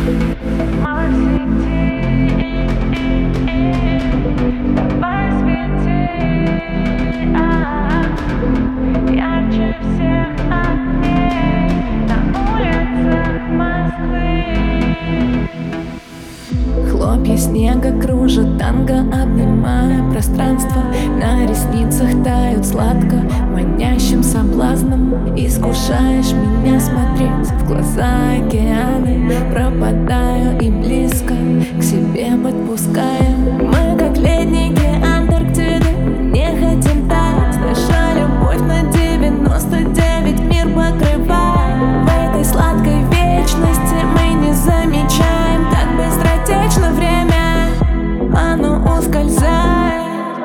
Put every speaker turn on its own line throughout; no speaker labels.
Ярче всех огней на улицах Москвы.
Хлопья снега кружат, танго обнимая пространство. На ресницах тают сладко, манящим соблазном. Искушаешь меня смотреть в глаза океаны. Пропадаю и близко к себе подпуская. Мы как летники Антарктиды, не хотим таять. Наша любовь на 99 мир покрывает. В этой сладкой вечности мы не замечаем, так быстротечно время, оно ускользает.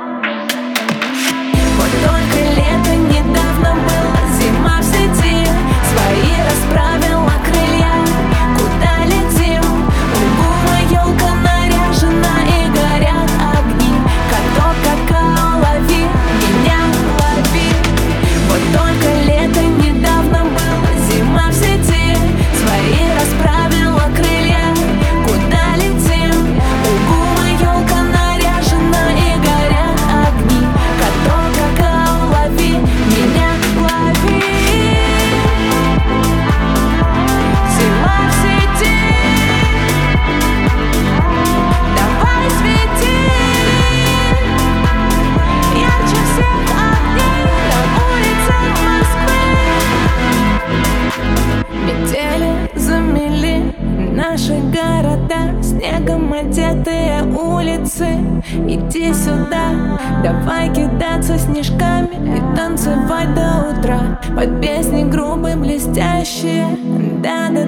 Вот только лето недавно было, зима в сети. Свои расправила крылья, куда летим? Луна, елка наряжена и горят огни. Каток, какао, лови, меня лови. Вот только лето недавно было, зима в сети. Свои расправила крылья, куда летим? Луна, елка наряжена и горят огни. Каток, какао, лови, меня лови. Зима в сети, давай свети. Ярче всех огней на улицах Москвы. Метели замели наши города, снегом одетые улицы. Иди сюда, давай кидаться снежками и танцевать до утра под песни грубые, блестящие. Да-да.